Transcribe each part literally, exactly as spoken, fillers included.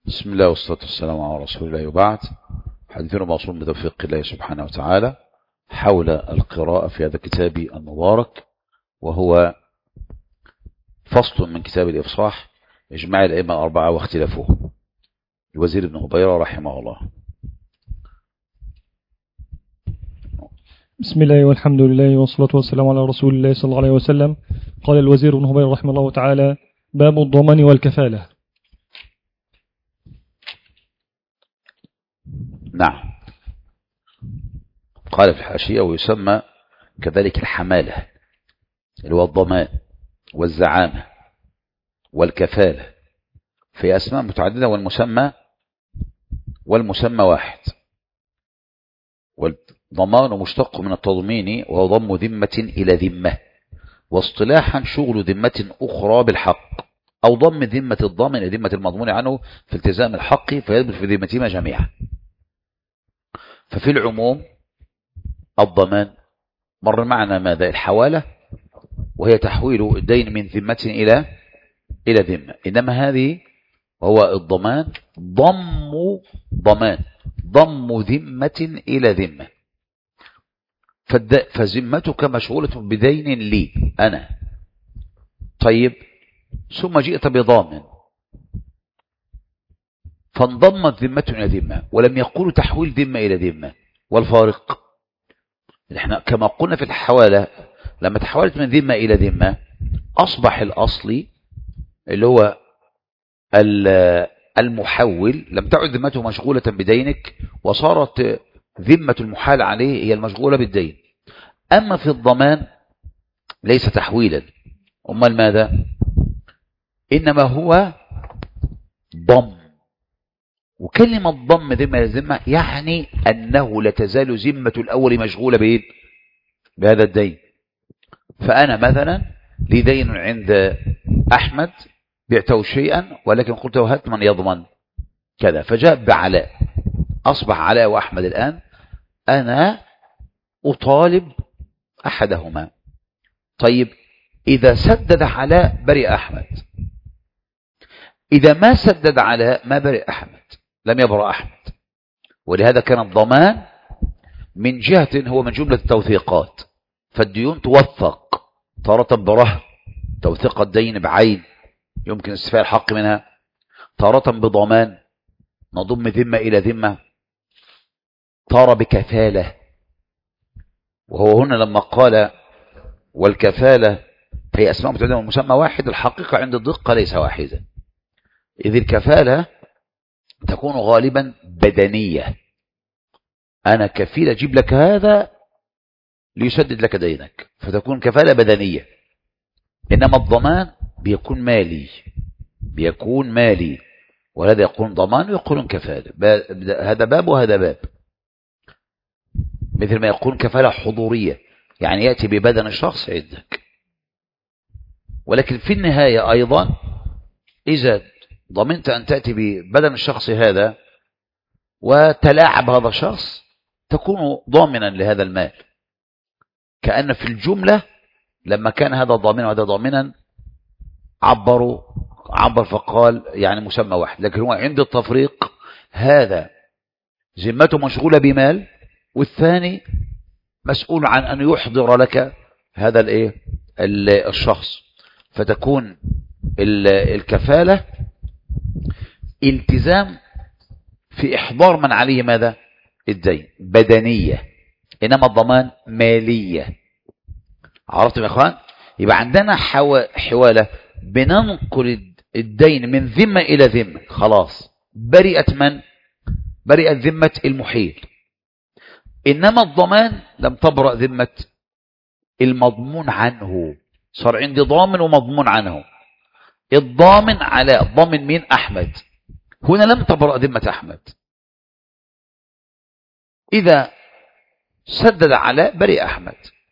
بسم الله والصلاة والسلام على رسول الله وبعد. حديثنا موصول بتوفيق الله سبحانه وتعالى حول القراءة في هذا الكتاب المبارك، وهو فصل من كتاب الإفصاح إجماع الأئمة الأربعة واختلافهم الوزير بن هبيرة رحمه الله. بسم الله والحمد لله والصلاة والسلام على رسول الله صلى الله عليه وسلم. قال الوزير بن هبيرة رحمه الله تعالى: باب الضمان والكفالة. نعم، قال في الحاشية: ويسمى كذلك الحمالة اللي هو الضمان والزعامة والكفالة، في أسماء متعددة، والمسمى والمسمى واحد. والضمان مشتق من التضمين، وهو ضم ذمة إلى ذمة، واصطلاحا شغل ذمة أخرى بالحق، أو ضم ذمة الضامن إلى ذمة المضمون عنه في التزام الحق فيثبت في ذمتهما جميعا. ففي العموم الضمان مر معنا ماذا؟ الحوالة، وهي تحويل الدين من ذمة إلى إلى ذمة. إنما هذه هو الضمان ضم ضمان ضم ذمة إلى ذمة، فذمتك مشغولة بدين لي أنا. طيب، ثم جئت بضامن فانضمت ذمة إلى ذمة، ولم يقولوا تحويل ذمة إلى ذمة. والفارق احنا كما قلنا في الحوالة، لما تحولت من ذمة إلى ذمة أصبح الأصلي اللي هو المحول لم تعد ذمته مشغولة بدينك، وصارت ذمة المحال عليه هي المشغولة بالدين. أما في الضمان ليس تحويلا، أمال ماذا؟ إنما هو ضم. وكلمة ضم ذمة للذمة يعني أنه لا تزال ذمة الأول مشغولة بإيه؟ بهذا الدين. فأنا مثلا لي دين عند أحمد، بعته شيئا ولكن قلت له هات من يضمن كذا، فجاء بعلاء، أصبح علاء وأحمد الآن أنا أطالب أحدهما. طيب، إذا سدد علاء برئ أحمد، إذا ما سدد علاء ما برئ أحمد، لم يبرأ أحمد. ولهذا كان الضمان من جهة هو من جملة التوثيقات، فالديون توثق تارة برهن، توثيق الدين بعين يمكن استيفاء الحق منها، تارة بضمان نضم ذمة إلى ذمة، تارة بكفالة. وهو هنا لما قال والكفالة هي أسماء متعددة والمسمى واحد، الحقيقة عند الدقة ليس واحدا، إذ الكفالة تكون غالبا بدنية، أنا كفيل أجيب لك هذا ليسدد لك دينك، فتكون كفالة بدنية. إنما الضمان بيكون مالي بيكون مالي وهذا يقولون ضمان ويقولون كفالة. هذا باب وهذا باب، مثل ما يقولون كفالة حضورية، يعني يأتي ببدن الشخص عندك. ولكن في النهاية أيضا إذا ضمنت أن تأتي ببدن الشخص هذا وتلاعب هذا الشخص تكون ضامنا لهذا المال. كأن في الجملة لما كان هذا ضامنا وهذا ضامنا عبروا عبر فقال يعني مسمى واحد، لكن هو عند التفريق هذا ذمته مشغولة بمال، والثاني مسؤول عن أن يحضر لك هذا الايه الشخص. فتكون الكفالة التزام في إحضار من عليه ماذا؟ الدين، بدنية. إنما الضمان مالية. عرفتم يا إخوان؟ يبقى عندنا حوالة بننقل الدين من ذمة إلى ذمة، خلاص برئت من؟ برئت ذمة المحيل. إنما الضمان لم تبرأ ذمة المضمون عنه، صار عندي ضامن ومضمون عنه. الضامن على ضامن مين؟ أحمد. هنا لم تبرأ ذمة أحمد، إذا سدد علاء برئ أحمد.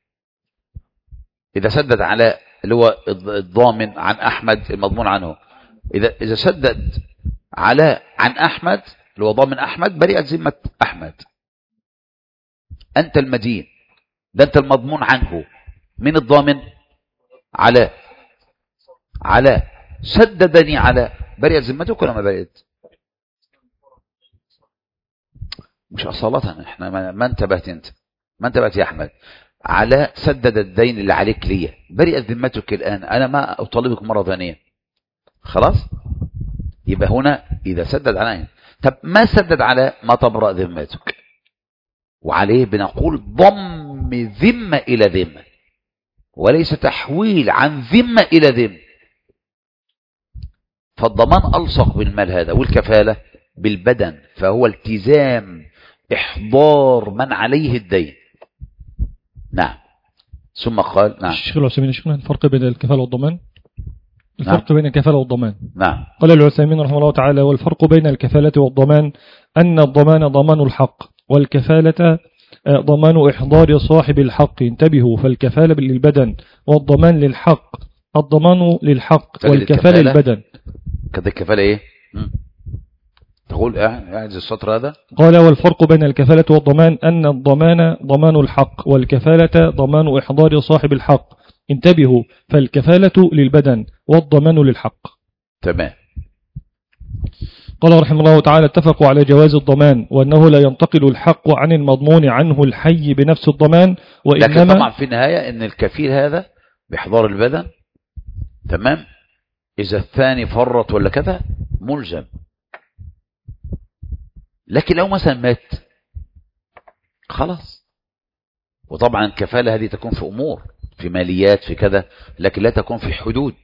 إذا سدد علاء اللي هو الضامن عن أحمد المضمون عنه، إذا إذا سدد علاء عن أحمد اللي هو ضامن أحمد برئت ذمة أحمد. أنت المدين، ده أنت المضمون عنه. من الضامن؟ علاء. علاء سددني علاء، برئت ذمتك ولا ما برئت؟ مش أصالة، احنا ما, ما انتبهت انت ما انتبهت يا أحمد على سدد الدين اللي عليك ليا، برئت ذمتك الآن، أنا ما أطالبك مرة ثانية، خلاص. يبقى هنا إذا سدد على، طب ما سدد على ما تبرأ ذمتك، وعليه بنقول ضم ذمة إلى ذمة، وليس تحويل عن ذمة إلى ذمة. فالضمان ألصق بالمال هذا، والكفالة بالبدن، فهو التزام إحضار من عليه الدين. نعم. ثم قال نعم. الشيخ العثيمين شيخنا الفرق بين الكفالة والضمان. الفرق نعم. بين الكفالة والضمان. نعم. قال العثيمين رحمه الله تعالى: والفرق بين الكفالة والضمان أن الضمان ضمان الحق، والكفالة ضمان إحضار صاحب الحق. انتبهوا، فالكفالة للبدن والضمان للحق، الضمان للحق والكفالة للبدن. كذا الكفالة ايه؟ م. تقول اعجز السطر هذا. قال: والفرق بين الكفالة والضمان أن الضمان ضمان الحق، والكفالة ضمان إحضار صاحب الحق. انتبهوا، فالكفالة للبدن والضمان للحق. تمام. قال رحمه الله تعالى: اتفقوا على جواز الضمان، وأنه لا ينتقل الحق عن المضمون عنه الحي بنفس الضمان، وإنما لكن طبعا في النهاية ان الكفيل هذا بإحضار البدن، تمام، إذا الثاني فرط ولا كذا ملزم. لكن لو مثلا مات خلاص. وطبعا الكفالة هذه تكون في أمور، في ماليات، في كذا، لكن لا تكون في حدود.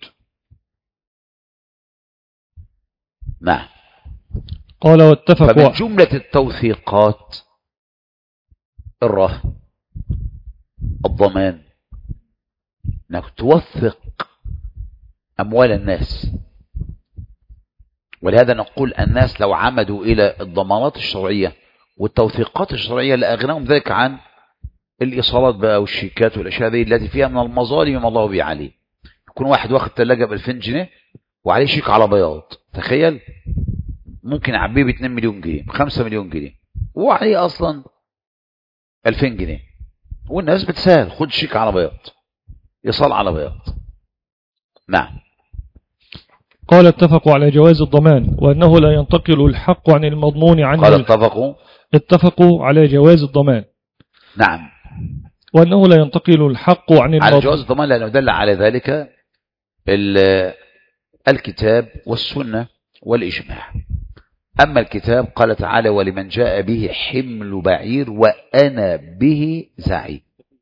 نعم. قال: واتفقوا. فمن جملة التوثيقات الرهن، الضمان، انك توثق أموال الناس. ولهذا نقول الناس لو عمدوا إلى الضمانات الشرعية والتوثيقات الشرعية لأغناهم ذلك عن الإيصالات بقى والشيكات والأشياء هذه التي فيها من المظالم ما الله به عليه. يكون واحد واخد ثلاجة بألفين جنيه وعليه شيك على بياض، تخيل، ممكن يعبيه ب اتنين مليون جنيه، ب خمسة مليون جنيه، وعليه أصلا ألفين جنيه، والناس بتسهل خد شيك على بياض، إيصال على بياض. نعم. قال: اتفقوا على جواز الضمان، وأنه لا ينتقل الحق عن المضمون عنه. قال اتفقوا اتفقوا على جواز الضمان. نعم. وأنه لا ينتقل الحق عن المضمون على جواز الضمان، لأنه دل على ذلك الكتاب والسنة والإجماع. أما الكتاب قال تعالى: ولمن جاء به حمل بعير وأنا به زعيم.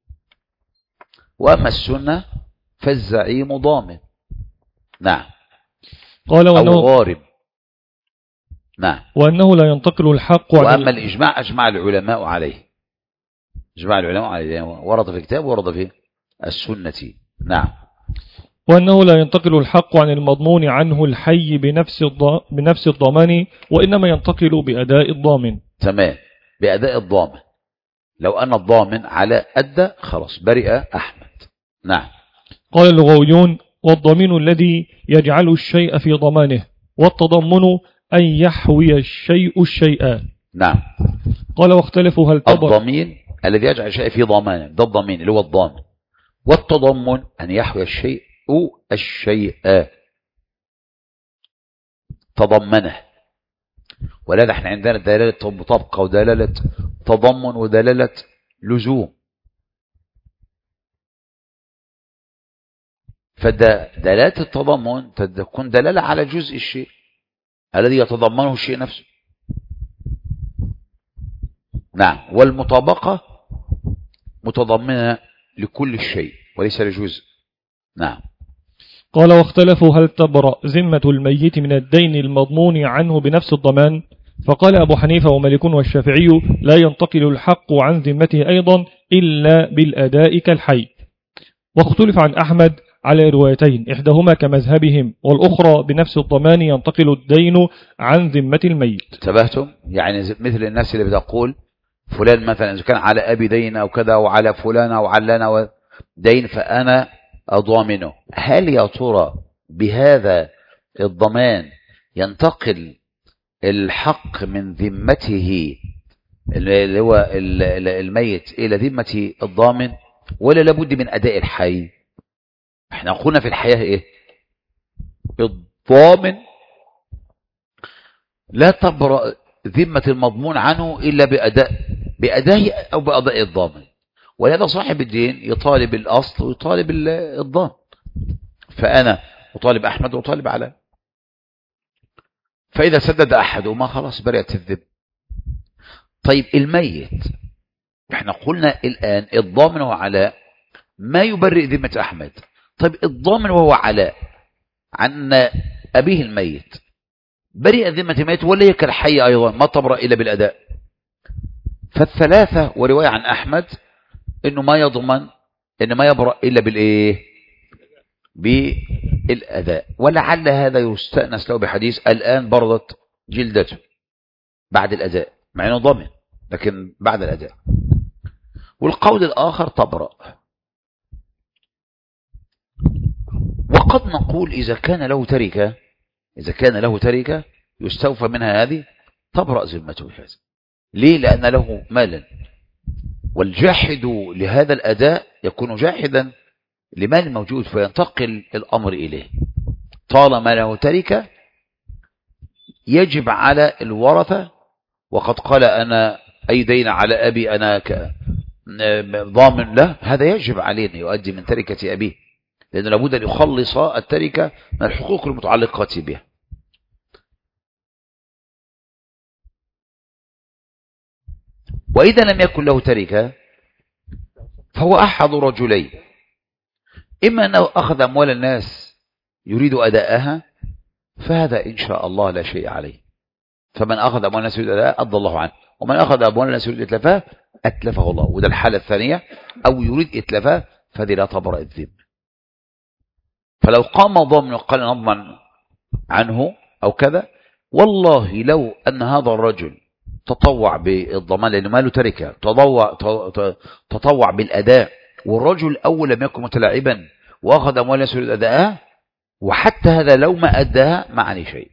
وأما السنة فالزعيم ضامن. نعم. قال: وأنه أو غارب. نعم. وأنه لا ينتقل الحق عن. وأما الإجماع أجمع العلماء عليه، أجمع العلماء عليه، ورد في الكتاب ورد في السنة. نعم. وأنه لا ينتقل الحق عن المضمون عنه الحي بنفس بنفس الضمان، وإنما ينتقل بأداء الضامن. تمام، بأداء الضامن. لو أن الضامن على أدى خلاص برئ أحمد. نعم. قال اللغويون: والضمين الذي يجعل الشيء في ضمانه، والتضمن أن يحوي الشيء الشيء. نعم. قال: واختلفوا هل تبر. الضمين الذي يجعل الشيء في ضمانه، ده الضمين اللي هو الضامن. والتضمن أن يحوي الشيء الشيء، تضمنه. ولذا احنا عندنا دلالة مطابقة ودلالة تضمن ودلالة لزوم. فدلالة التضمن تكون دلالة على جزء الشيء الذي يتضمنه الشيء نفسه. نعم. والمطابقة متضمنة لكل الشيء وليس لجزء. نعم. قال: واختلفوا هل تبرأ ذمة الميت من الدين المضمون عنه بنفس الضمان. فقال أبو حنيفة ومالك والشافعي: لا ينتقل الحق عن ذمته أيضا إلا بالأداء كالحي. واختلف عن أحمد على روايتين، إحداهما كمذهبهم والأخرى بنفس الضمان ينتقل الدين عن ذمة الميت. انتبهتم؟ يعني مثل الناس اللي بتقول فلان مثلا إذا كان على أبي دين أو كذا وعلى فلان أو علنا دين فأنا أضامنه. هل يا ترى بهذا الضمان ينتقل الحق من ذمته اللي هو الميت إلى ذمة الضامن، ولا لابد من أداء الحي؟ احنا قلنا في الحياة ايه؟ الضامن لا تبرأ ذمة المضمون عنه إلا بأداء بأداء أو بأداء الضامن. ولهذا صاحب الدين يطالب الأصل ويطالب الضامن. فأنا أطالب أحمد وأطالب علاء، فإذا سدد أحدهما خلاص برئت الذمة. طيب الميت، احنا قلنا الآن الضامن وعلاء ما يبرئ ذمة أحمد. طيب الضامن وهو علاء عن أبيه الميت برئ ذمة الميت ولا هي كالحي أيضا ما تبرأ إلا بالأداء؟ فالثلاثة ورواية عن أحمد إنه ما يضمن إنه ما يبرأ إلا بالإيه؟ بالأداء. ولعل هذا يستأنس له بحديث الآن بردت جلدته بعد الأداء، مع إنه ضامن لكن بعد الأداء. والقول الآخر تبرأ. وقد نقول إذا كان له تركة إذا كان له تركة يستوفى منها هذه تبرأ ذمته هذا. ليه؟ لأن له مالا، والجاحد لهذا الأداء يكون جاحدا لمال موجود فينتقل الأمر إليه. طالما له تركة يجب على الورثة، وقد قال أنا أي دين على أبي أنا ضامن له، هذا يجب عليه أن يؤدي من تركة أبيه، لأنه لابد أن يخلص التركة من الحقوق المتعلقة بها. وإذا لم يكن له تركة فهو أحد رجلين، إما أنه أخذ أموال الناس يريد أداءها فهذا إن شاء الله لا شيء عليه، فمن أخذ أموال الناس يريد أداءها أضى الله عنه، ومن أخذ أموال الناس يريد إتلافها أتلفه الله. وده الحالة الثانية، أو يريد إتلافها فهذه لا تبرأ الذمة. فلو قام ضامن وقال نضمن عنه أو كذا، والله لو أن هذا الرجل تطوع بالضمان لأنه ما له تركة، تطوع, تطوع بالأداء، والرجل الأول لم يكن متلاعبا وأخذ أموال الناس يريد أداءها، وحتى هذا لو ما أداها ما عليه شيء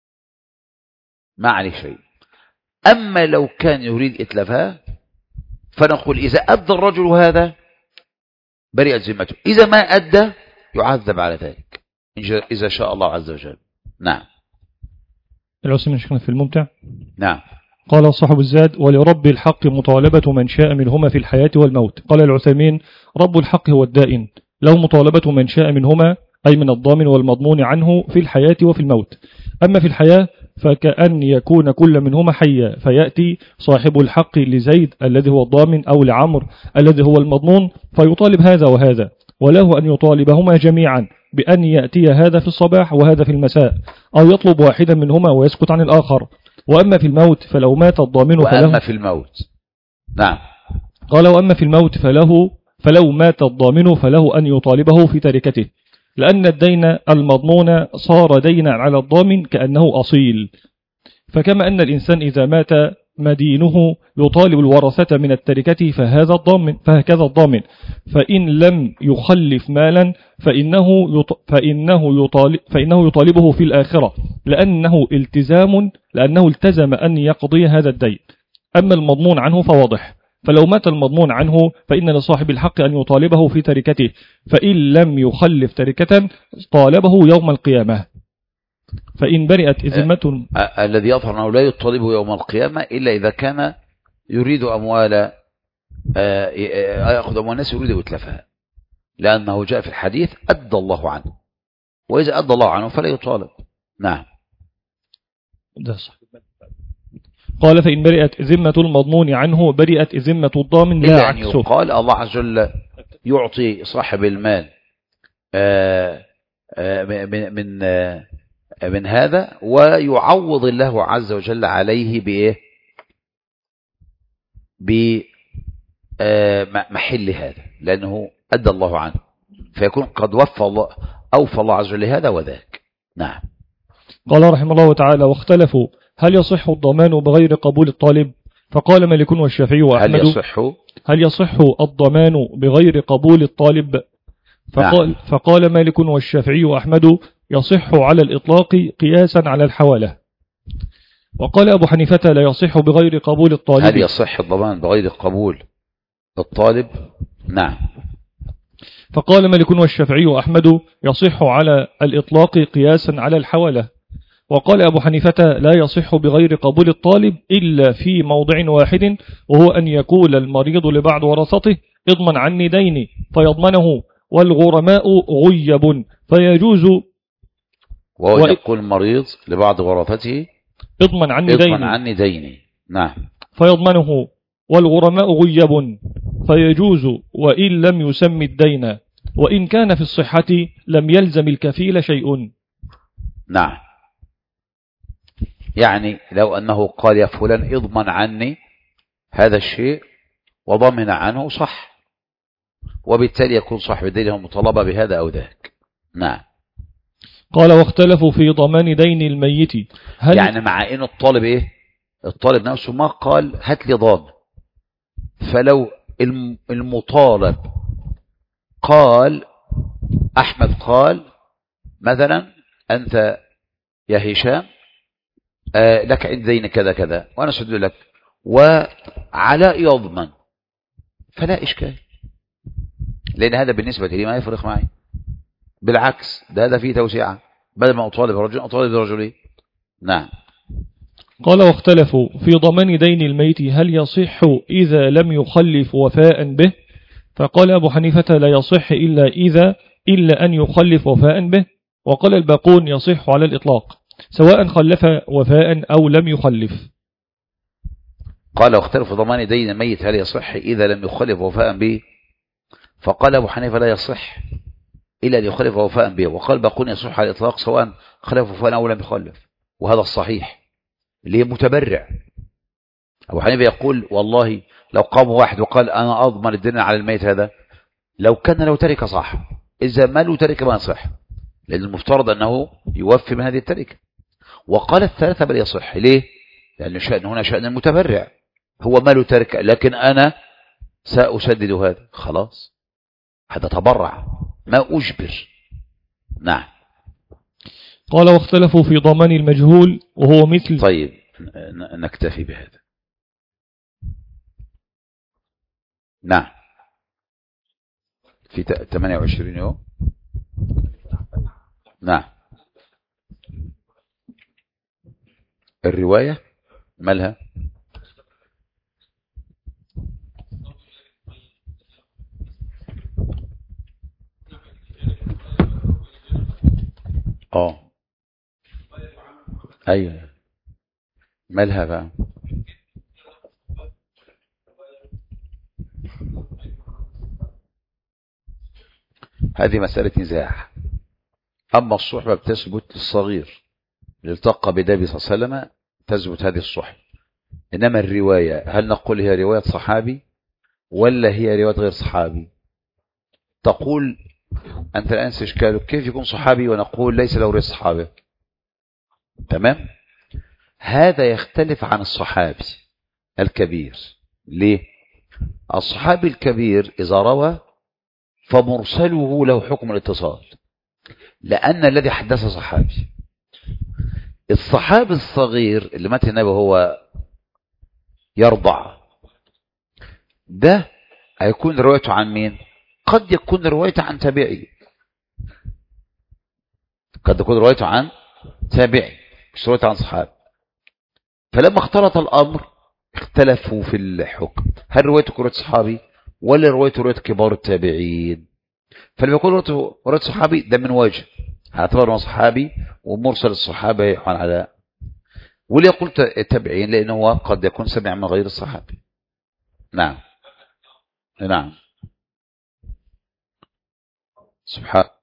ما عليه شيء. أما لو كان يريد إتلافها فنقول إذا أدى الرجل هذا برئت ذمته، إذا ما أدى يعذب على ذلك إذا شاء الله عز وجل. نعم. العثمين شكنا في الممتع. نعم. قال صاحب الزاد: ولرب الحق مطالبة من شاء منهما في الحياة والموت. قال العثيمين: رب الحق هو الدائن، له مطالبة من شاء منهما أي من الضامن والمضمون عنه في الحياة وفي الموت. أما في الحياة فكأن يكون كل منهما حيا، فيأتي صاحب الحق لزيد الذي هو الضامن أو لعمر الذي هو المضمون فيطالب هذا وهذا، وله أن يطالبهما جميعا بأن يأتي هذا في الصباح وهذا في المساء، أو يطلب واحدا منهما ويسكت عن الآخر. وأما في الموت فلو مات الضامن فله وأما في الموت نعم قال وأما في الموت فله فلو مات الضامن فله أن يطالبه في تركته، لأن الدين المضمون صار دينا على الضامن كأنه أصيل. فكما أن الإنسان إذا مات مدينه يطالب الورثة من التركة فهذا الضامن فهكذا الضامن، فإن لم يخلف مالا فإنه فإنه يطالب فإنه يطالبه في الآخرة، لأنه التزام لأنه التزم أن يقضي هذا الدين. أما المضمون عنه فواضح، فلو مات المضمون عنه فإن لصاحب الحق أن يطالبه في تركته، فإن لم يخلف تركة طالبه يوم القيامة. فإن برئت ذمة آه. الذي يظهر أنه لا يطالبه يوم القيامة إلا إذا كان يريد أموال آه يأخذ أموال الناس يريد إتلافها، لأنه جاء في الحديث أدى الله عنه، وإذا أدى الله عنه فلا يطالب. نعم. ده صح. قال فإن برئت ذمة المضمون عنه برئت ذمة الضامن لا عكسه. قال الله عز وجل يعطي صاحب المال آه آه من من, آه من هذا، ويعوض الله عز وجل عليه بإيه؟ بمحل هذا، لأنه أدى الله عنه، فيكون قد وفى الله أوفى الله عز وجل هذا وذاك. نعم. قال رحمه الله تعالى: واختلفوا هل يصح الضمان بغير قبول الطالب؟ فقال مالك والشافعي وأحمد: هل يصح هل يصح الضمان بغير قبول الطالب؟ فقال, نعم. فقال مالك والشافعي وأحمد: يصح على الإطلاق قياسا على الحوالة. وقال أبو حنيفة: لا يصح بغير قبول الطالب. هل يصح الضمان بغير قبول الطالب؟ نعم. فقال مالك والشافعي وأحمد: يصح على الإطلاق قياسا على الحوالة. وقال أبو حنيفة لا يصح بغير قبول الطالب إلا في موضع واحد، وهو أن يقول المريض لبعض ورثته اضمن عني ديني فيضمنه، والغرماء غيب فيجوز. وهو و... يقول المريض لبعض ورثته اضمن عني اضمن ديني عني ديني نعم فيضمنه، والغرماء غيب فيجوز وإن لم يسم الدين، وإن كان في الصحة لم يلزم الكفيل شيء. نعم، يعني لو أنه قال يا فلان اضمن عني هذا الشيء وضمن عنه صح، وبالتالي يكون صاحب الدين مطالبة بهذا أو ذاك. نعم. قال واختلفوا في ضمان دين الميت، هل يعني مع إنه الطالب إيه الطالب نفسه ما قال هات لي ضامن، فلو المطالب قال أحمد قال مثلا أنت يا هشام آه لك عند دين كذا كذا وأنا سدد لك، وعلاء يضمن، فلا إشكال، لأن هذا بالنسبة لي ما يفرق معي، بالعكس ده هذا فيه توسعة، بدل ما أطالب رجل أطالب رجلين. نعم. قال واختلفوا في ضمان دين الميت هل يصح إذا لم يخلف وفاء به، فقال أبو حنيفة لا يصح إلا إذا إلا أن يخلف وفاء به، وقال الباقون يصح على الإطلاق سواء خلف وفاء أو لم يخلف. قال واختلفوا في ضمان دين الميت هل يصح إذا لم يخلف وفاء به، فقال أبو حنيفة لا يصح إلا أن يخلف وفاء به، وقال الباقون يصح على الإطلاق سواء خلف وفاء أو لم يخلف، وهذا الصحيح اللي هي متبرع. أبو حنيفة يقول والله لو قام واحد وقال أنا أضمن الدين على الميت هذا، لو كان له تركة صح، إذا ما له تركة ما يصح، لأن المفترض أنه يوفي من هذه التركة. وقال الثالثة بل يصح، ليه؟ لأن شأن هنا شأن المتبرع، هو ما له تركة لكن أنا سأسدد هذا، خلاص هذا تبرع ما أجبر. نعم. قال واختلفوا في ضمان المجهول وهو مثل. طيب نكتفي بهذا. نعم. في ثمانية وعشرين يوم. نعم. الرواية مالها؟ اه ايوه مالها بقى؟ هذه مسألة نزاع. أما الصحبة بتثبت للصغير اللي التقى بالنبي صلى الله عليه وسلم تثبت هذه الصحبة، إنما الرواية هل نقول هي رواية صحابي ولا هي رواية غير صحابي؟ تقول أنت الآن استشكالك كيف يكون صحابي ونقول ليس له رواية صحابي؟ تمام. هذا يختلف عن الصحابي الكبير. ليه؟ الصحابي الكبير إذا روى فمرسله له حكم الاتصال، لأن الذي حدث صحابي. الصحابي الصغير اللي مات النبي هو يرضع، ده هيكون روايته عن مين؟ قد يكون روايته عن تابعي، قد يكون روايته عن تابعي مش روايته عن صحابي. فلما اختلط الأمر اختلفوا في الحكم، هل روايته رواية صحابي ولا روايته رواية كبار التابعين؟ فلما يكون رواية صحابي ده من وجه هعتبره صحابي ومرسل الصحابة على، واللي يقول التابعين لأنه هو قد يكون سمع من غير الصحابي. نعم. نعم. سبحان